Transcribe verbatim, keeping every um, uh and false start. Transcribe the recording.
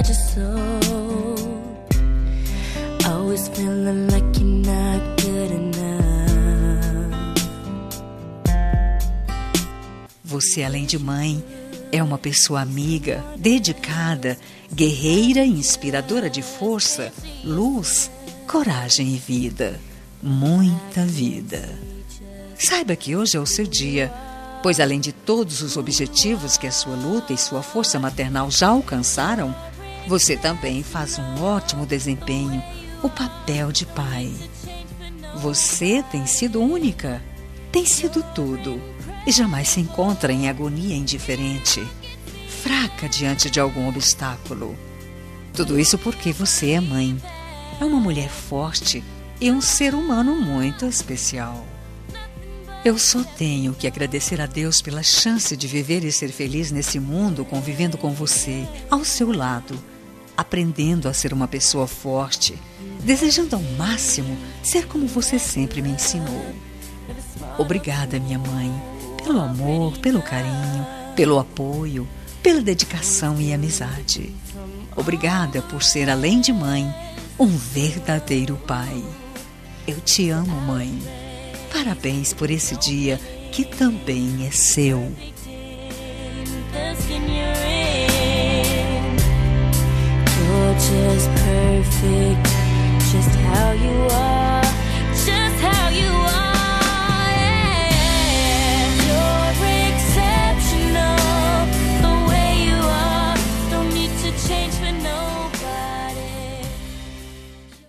your soul. Always feeling like you're not good enough. Você, além de mãe, é uma pessoa amiga, dedicada, guerreira e inspiradora de força, luz, coragem e vida. Muita vida. Saiba que hoje é o seu dia, pois além de todos os objetivos que a sua luta e sua força maternal já alcançaram, você também faz um ótimo desempenho, o papel de pai. Você tem sido única, tem sido tudo, e jamais se encontra em agonia indiferente, fraca diante de algum obstáculo. Tudo isso porque você é mãe, é uma mulher forte e um ser humano muito especial. Eu só tenho que agradecer a Deus pela chance de viver e ser feliz nesse mundo, convivendo com você, ao seu lado, aprendendo a ser uma pessoa forte, desejando ao máximo ser como você sempre me ensinou. Obrigada, minha mãe, pelo amor, pelo carinho, pelo apoio, pela dedicação e amizade. Obrigada por ser, além de mãe, um verdadeiro pai. Eu te amo, mãe. Parabéns por esse dia que também é seu. You're just perfect, just how you are, just how you are, yeah. You're exceptional, the way you are, don't need to change for